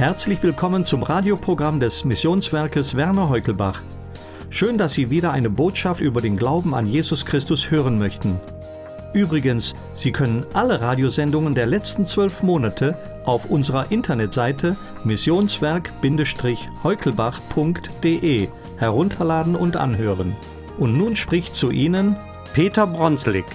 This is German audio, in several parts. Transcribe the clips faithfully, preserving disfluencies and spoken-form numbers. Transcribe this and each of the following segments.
Herzlich willkommen zum Radioprogramm des Missionswerkes Werner Heukelbach. Schön, dass Sie wieder eine Botschaft über den Glauben an Jesus Christus hören möchten. Übrigens, Sie können alle Radiosendungen der letzten zwölf Monate auf unserer Internetseite missionswerk heukelbach punkt de herunterladen und anhören. Und nun spricht zu Ihnen Peter Bronslik.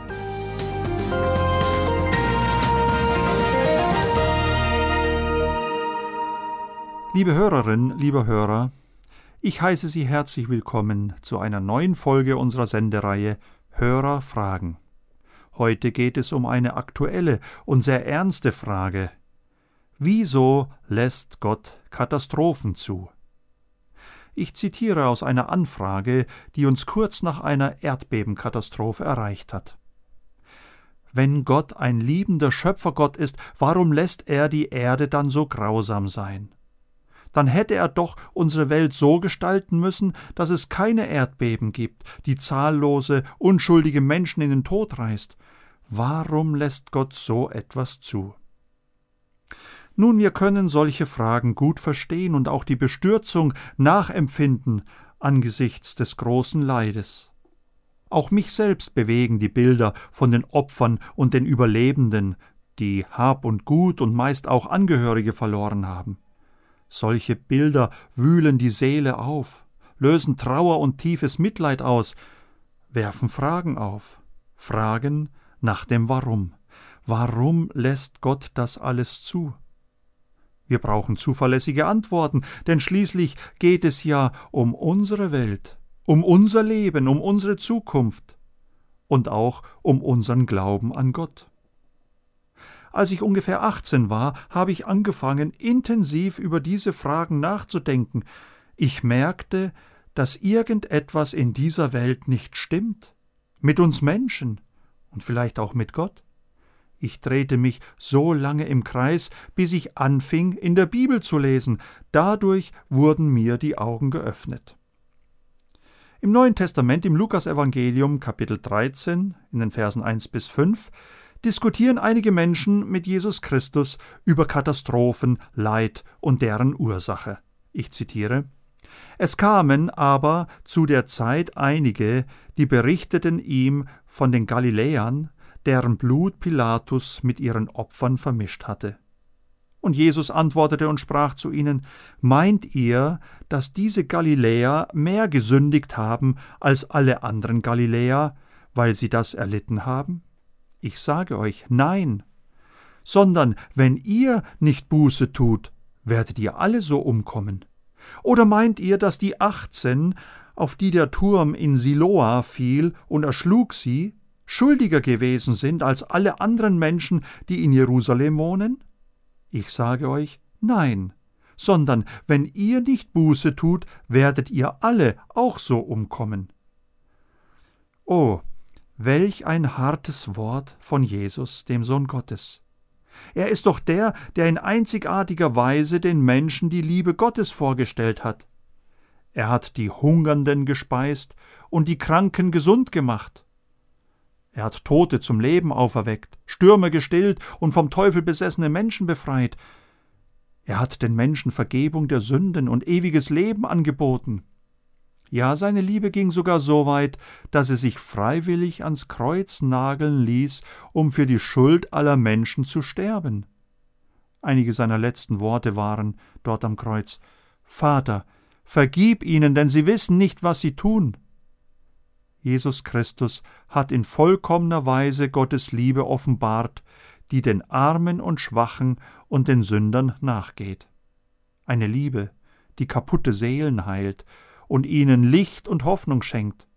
Liebe Hörerinnen, lieber Hörer, ich heiße Sie herzlich willkommen zu einer neuen Folge unserer Sendereihe Hörer fragen. Heute geht es um eine aktuelle und sehr ernste Frage. Wieso lässt Gott Katastrophen zu? Ich zitiere aus einer Anfrage, die uns kurz nach einer Erdbebenkatastrophe erreicht hat. Wenn Gott ein liebender Schöpfergott ist, warum lässt er die Erde dann so grausam sein? Dann hätte er doch unsere Welt so gestalten müssen, dass es keine Erdbeben gibt, die zahllose, unschuldige Menschen in den Tod reißt. Warum lässt Gott so etwas zu? Nun, wir können solche Fragen gut verstehen und auch die Bestürzung nachempfinden angesichts des großen Leides. Auch mich selbst bewegen die Bilder von den Opfern und den Überlebenden, die Hab und Gut und meist auch Angehörige verloren haben. Solche Bilder wühlen die Seele auf, lösen Trauer und tiefes Mitleid aus, werfen Fragen auf, Fragen nach dem Warum. Warum lässt Gott das alles zu? Wir brauchen zuverlässige Antworten, denn schließlich geht es ja um unsere Welt, um unser Leben, um unsere Zukunft und auch um unseren Glauben an Gott. Als ich ungefähr achtzehn war, habe ich angefangen, intensiv über diese Fragen nachzudenken. Ich merkte, dass irgendetwas in dieser Welt nicht stimmt. Mit uns Menschen und vielleicht auch mit Gott. Ich drehte mich so lange im Kreis, bis ich anfing, in der Bibel zu lesen. Dadurch wurden mir die Augen geöffnet. Im Neuen Testament, im Lukasevangelium, Kapitel dreizehn, in den Versen eins bis fünf, diskutieren einige Menschen mit Jesus Christus über Katastrophen, Leid und deren Ursache. Ich zitiere: Es kamen aber zu der Zeit einige, die berichteten ihm von den Galiläern, deren Blut Pilatus mit ihren Opfern vermischt hatte. Und Jesus antwortete und sprach zu ihnen: Meint ihr, dass diese Galiläer mehr gesündigt haben als alle anderen Galiläer, weil sie das erlitten haben? Ich sage euch, nein, sondern wenn ihr nicht Buße tut, werdet ihr alle so umkommen. Oder meint ihr, dass die achtzehn, auf die der Turm in Siloa fiel und erschlug sie, schuldiger gewesen sind als alle anderen Menschen, die in Jerusalem wohnen? Ich sage euch, nein, sondern wenn ihr nicht Buße tut, werdet ihr alle auch so umkommen. Oh, welch ein hartes Wort von Jesus, dem Sohn Gottes. Er ist doch der, der in einzigartiger Weise den Menschen die Liebe Gottes vorgestellt hat. Er hat die Hungernden gespeist und die Kranken gesund gemacht. Er hat Tote zum Leben auferweckt, Stürme gestillt und vom Teufel besessene Menschen befreit. Er hat den Menschen Vergebung der Sünden und ewiges Leben angeboten. Ja, seine Liebe ging sogar so weit, dass er sich freiwillig ans Kreuz nageln ließ, um für die Schuld aller Menschen zu sterben. Einige seiner letzten Worte waren dort am Kreuz: Vater, vergib ihnen, denn sie wissen nicht, was sie tun. Jesus Christus hat in vollkommener Weise Gottes Liebe offenbart, die den Armen und Schwachen und den Sündern nachgeht. Eine Liebe, die kaputte Seelen heilt und ihnen Licht und Hoffnung schenkt.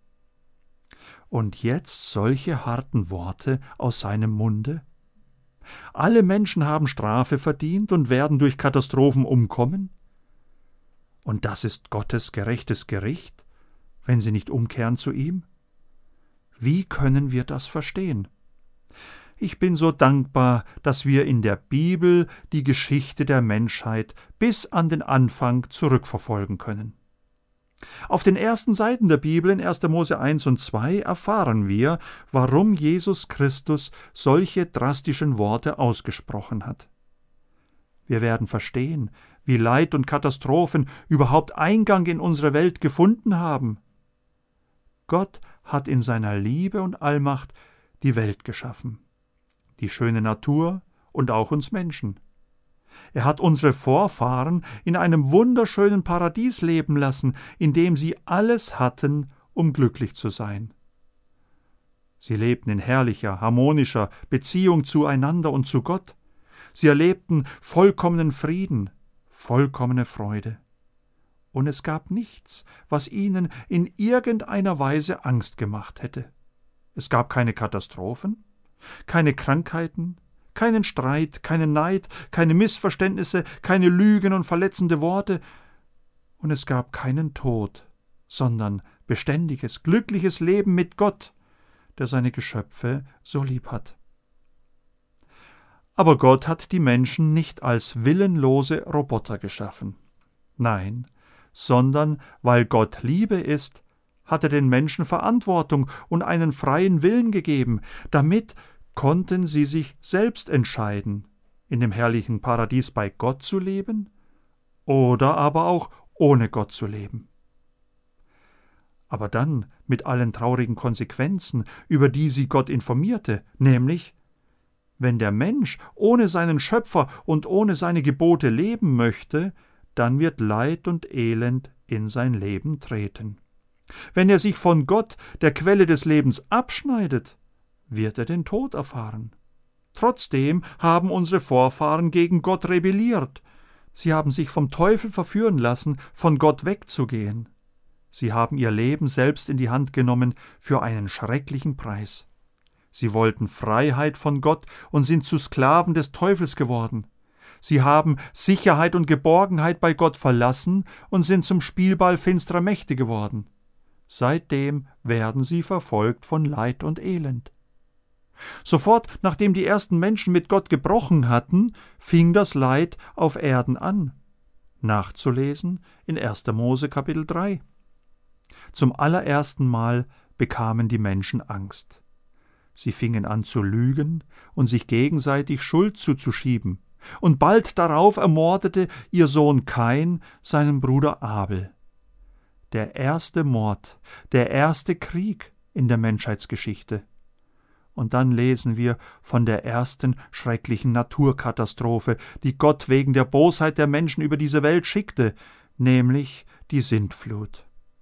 Und jetzt solche harten Worte aus seinem Munde? Alle Menschen haben Strafe verdient und werden durch Katastrophen umkommen? Und das ist Gottes gerechtes Gericht, wenn sie nicht umkehren zu ihm? Wie können wir das verstehen? Ich bin so dankbar, dass wir in der Bibel die Geschichte der Menschheit bis an den Anfang zurückverfolgen können. Auf den ersten Seiten der Bibel in erster Mose eins und zwei erfahren wir, warum Jesus Christus solche drastischen Worte ausgesprochen hat. Wir werden verstehen, wie Leid und Katastrophen überhaupt Eingang in unsere Welt gefunden haben. Gott hat in seiner Liebe und Allmacht die Welt geschaffen, die schöne Natur und auch uns Menschen. Er hat unsere Vorfahren in einem wunderschönen Paradies leben lassen, in dem sie alles hatten, um glücklich zu sein. Sie lebten in herrlicher, harmonischer Beziehung zueinander und zu Gott. Sie erlebten vollkommenen Frieden, vollkommene Freude. Und es gab nichts, was ihnen in irgendeiner Weise Angst gemacht hätte. Es gab keine Katastrophen, keine Krankheiten, keinen Streit, keinen Neid, keine Missverständnisse, keine Lügen und verletzende Worte. Und es gab keinen Tod, sondern beständiges, glückliches Leben mit Gott, der seine Geschöpfe so lieb hat. Aber Gott hat die Menschen nicht als willenlose Roboter geschaffen. Nein, sondern weil Gott Liebe ist, hat er den Menschen Verantwortung und einen freien Willen gegeben. Damit konnten sie sich selbst entscheiden, in dem herrlichen Paradies bei Gott zu leben oder aber auch ohne Gott zu leben. Aber dann mit allen traurigen Konsequenzen, über die sie Gott informierte, nämlich, wenn der Mensch ohne seinen Schöpfer und ohne seine Gebote leben möchte, dann wird Leid und Elend in sein Leben treten. Wenn er sich von Gott, der Quelle des Lebens, abschneidet, wird er den Tod erfahren. Trotzdem haben unsere Vorfahren gegen Gott rebelliert. Sie haben sich vom Teufel verführen lassen, von Gott wegzugehen. Sie haben ihr Leben selbst in die Hand genommen für einen schrecklichen Preis. Sie wollten Freiheit von Gott und sind zu Sklaven des Teufels geworden. Sie haben Sicherheit und Geborgenheit bei Gott verlassen und sind zum Spielball finsterer Mächte geworden. Seitdem werden sie verfolgt von Leid und Elend. Sofort, nachdem die ersten Menschen mit Gott gebrochen hatten, fing das Leid auf Erden an. Nachzulesen in erster Mose Kapitel drei. Zum allerersten Mal bekamen die Menschen Angst. Sie fingen an zu lügen und sich gegenseitig Schuld zuzuschieben. Und bald darauf ermordete ihr Sohn Kain seinen Bruder Abel. Der erste Mord, der erste Krieg in der Menschheitsgeschichte. Und dann lesen wir von der ersten schrecklichen Naturkatastrophe, die Gott wegen der Bosheit der Menschen über diese Welt schickte, nämlich die Sintflut.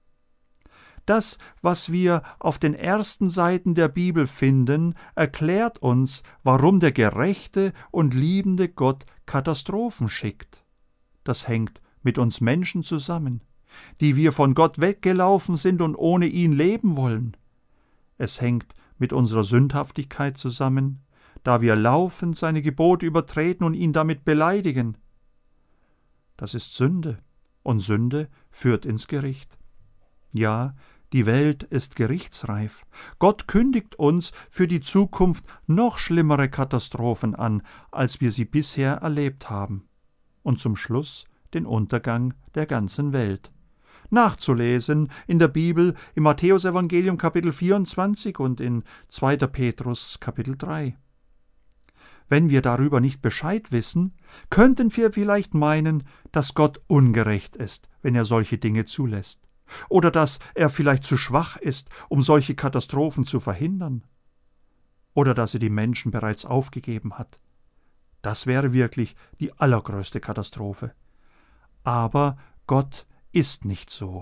Das, was wir auf den ersten Seiten der Bibel finden, erklärt uns, warum der gerechte und liebende Gott Katastrophen schickt. Das hängt mit uns Menschen zusammen, die wir von Gott weggelaufen sind und ohne ihn leben wollen. Es hängt mit unserer Sündhaftigkeit zusammen, da wir laufend seine Gebote übertreten und ihn damit beleidigen. Das ist Sünde, und Sünde führt ins Gericht. Ja, die Welt ist gerichtsreif. Gott kündigt uns für die Zukunft noch schlimmere Katastrophen an, als wir sie bisher erlebt haben. Und zum Schluss den Untergang der ganzen Welt. Nachzulesen in der Bibel im Matthäusevangelium Kapitel vierundzwanzig und in zweiter Petrus Kapitel drei. Wenn wir darüber nicht Bescheid wissen, könnten wir vielleicht meinen, dass Gott ungerecht ist, wenn er solche Dinge zulässt. Oder dass er vielleicht zu schwach ist, um solche Katastrophen zu verhindern. Oder dass er die Menschen bereits aufgegeben hat. Das wäre wirklich die allergrößte Katastrophe. Aber Gott ist nicht so.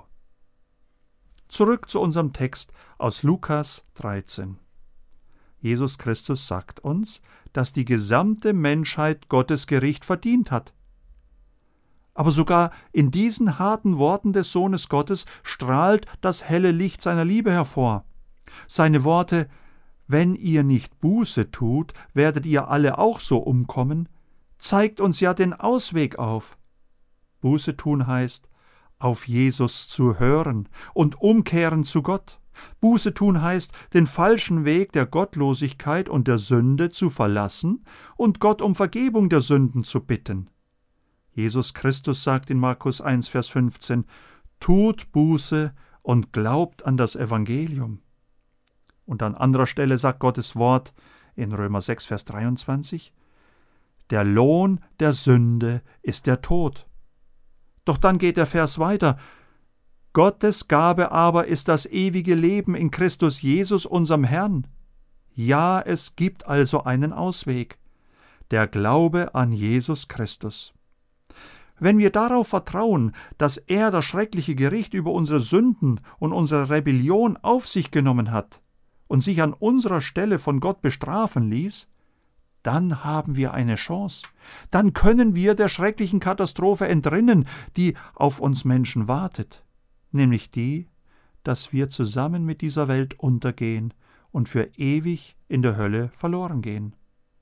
Zurück zu unserem Text aus Lukas dreizehn. Jesus Christus sagt uns, dass die gesamte Menschheit Gottes Gericht verdient hat. Aber sogar in diesen harten Worten des Sohnes Gottes strahlt das helle Licht seiner Liebe hervor. Seine Worte, »Wenn ihr nicht Buße tut, werdet ihr alle auch so umkommen«, zeigt uns ja den Ausweg auf. Buße tun heißt, auf Jesus zu hören und umkehren zu Gott. Buße tun heißt, den falschen Weg der Gottlosigkeit und der Sünde zu verlassen und Gott um Vergebung der Sünden zu bitten. Jesus Christus sagt in Markus eins, Vers fünfzehn, »Tut Buße und glaubt an das Evangelium.« Und an anderer Stelle sagt Gottes Wort in Römer sechs, Vers dreiundzwanzig, Der Lohn der Sünde ist der Tod. Doch dann geht der Vers weiter. Gottes Gabe aber ist das ewige Leben in Christus Jesus, unserem Herrn. Ja, es gibt also einen Ausweg. Der Glaube an Jesus Christus. Wenn wir darauf vertrauen, dass er das schreckliche Gericht über unsere Sünden und unsere Rebellion auf sich genommen hat und sich an unserer Stelle von Gott bestrafen ließ, dann haben wir eine Chance. Dann können wir der schrecklichen Katastrophe entrinnen, die auf uns Menschen wartet, nämlich die, dass wir zusammen mit dieser Welt untergehen und für ewig in der Hölle verloren gehen.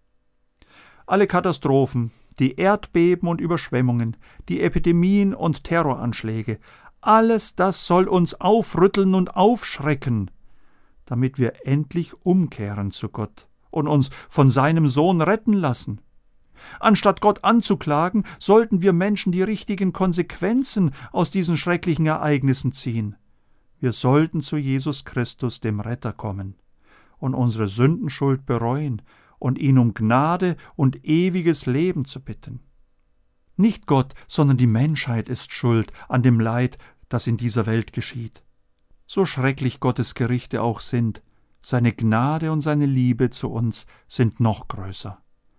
Alle Katastrophen, die Erdbeben und Überschwemmungen, die Epidemien und Terroranschläge, alles das soll uns aufrütteln und aufschrecken, damit wir endlich umkehren zu Gott und uns von seinem Sohn retten lassen. Anstatt Gott anzuklagen, sollten wir Menschen die richtigen Konsequenzen aus diesen schrecklichen Ereignissen ziehen. Wir sollten zu Jesus Christus, dem Retter, kommen und unsere Sündenschuld bereuen und ihn um Gnade und ewiges Leben zu bitten. Nicht Gott, sondern die Menschheit ist schuld an dem Leid, das in dieser Welt geschieht. So schrecklich Gottes Gerichte auch sind, seine Gnade und seine Liebe zu uns sind noch größer.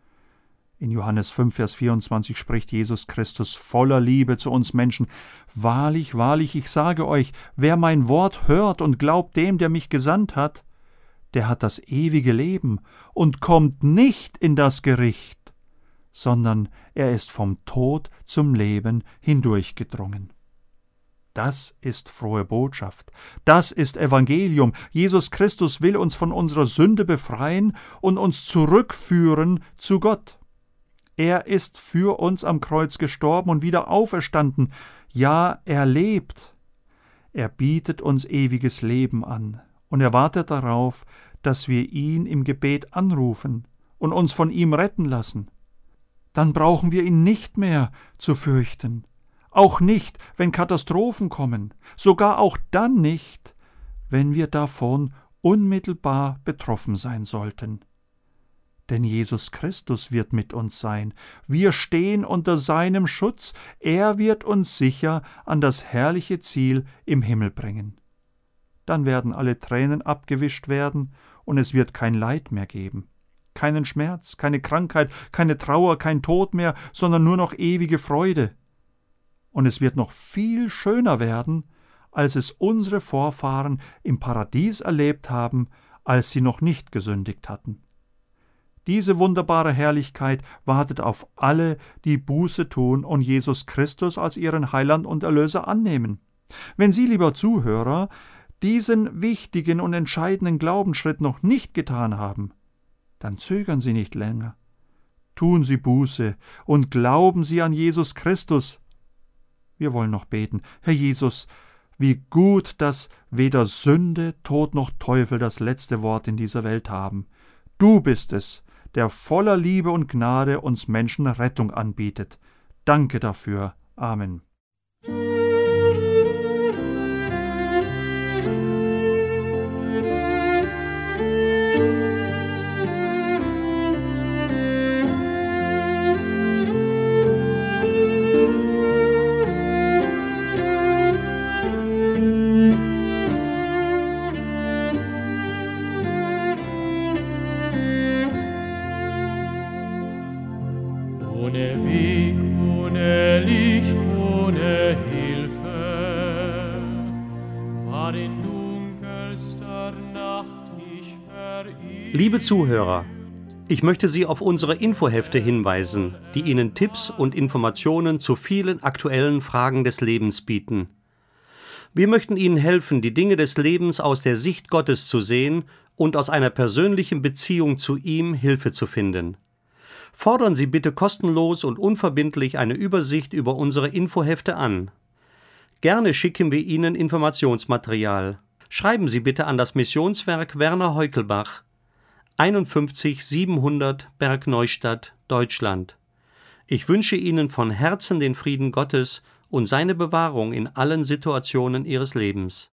In Johannes fünf, Vers vierundzwanzig spricht Jesus Christus voller Liebe zu uns Menschen: Wahrlich, wahrlich, ich sage euch, wer mein Wort hört und glaubt dem, der mich gesandt hat, der hat das ewige Leben und kommt nicht in das Gericht, sondern er ist vom Tod zum Leben hindurchgedrungen. Das ist frohe Botschaft. Das ist Evangelium. Jesus Christus will uns von unserer Sünde befreien und uns zurückführen zu Gott. Er ist für uns am Kreuz gestorben und wieder auferstanden. Ja, er lebt. Er bietet uns ewiges Leben an und er wartet darauf, dass wir ihn im Gebet anrufen und uns von ihm retten lassen. Dann brauchen wir ihn nicht mehr zu fürchten. Auch nicht, wenn Katastrophen kommen, sogar auch dann nicht, wenn wir davon unmittelbar betroffen sein sollten. Denn Jesus Christus wird mit uns sein. Wir stehen unter seinem Schutz. Er wird uns sicher an das herrliche Ziel im Himmel bringen. Dann werden alle Tränen abgewischt werden und es wird kein Leid mehr geben. Keinen Schmerz, keine Krankheit, keine Trauer, kein Tod mehr, sondern nur noch ewige Freude. Und es wird noch viel schöner werden, als es unsere Vorfahren im Paradies erlebt haben, als sie noch nicht gesündigt hatten. Diese wunderbare Herrlichkeit wartet auf alle, die Buße tun und Jesus Christus als ihren Heiland und Erlöser annehmen. Wenn Sie, lieber Zuhörer, diesen wichtigen und entscheidenden Glaubensschritt noch nicht getan haben, dann zögern Sie nicht länger. Tun Sie Buße und glauben Sie an Jesus Christus. Wir wollen noch beten. Herr Jesus, wie gut, dass weder Sünde, Tod noch Teufel das letzte Wort in dieser Welt haben. Du bist es, der voller Liebe und Gnade uns Menschen Rettung anbietet. Danke dafür. Amen. Ohne Weg, ohne Licht, ohne Hilfe, war in dunkelster Nacht ich verirrt. Liebe Zuhörer, ich möchte Sie auf unsere Infohefte hinweisen, die Ihnen Tipps und Informationen zu vielen aktuellen Fragen des Lebens bieten. Wir möchten Ihnen helfen, die Dinge des Lebens aus der Sicht Gottes zu sehen und aus einer persönlichen Beziehung zu ihm Hilfe zu finden. Fordern Sie bitte kostenlos und unverbindlich eine Übersicht über unsere Infohefte an. Gerne schicken wir Ihnen Informationsmaterial. Schreiben Sie bitte an das Missionswerk Werner Heukelbach, einundfünfzig siebenhundert Bergneustadt, Deutschland. Ich wünsche Ihnen von Herzen den Frieden Gottes und seine Bewahrung in allen Situationen Ihres Lebens.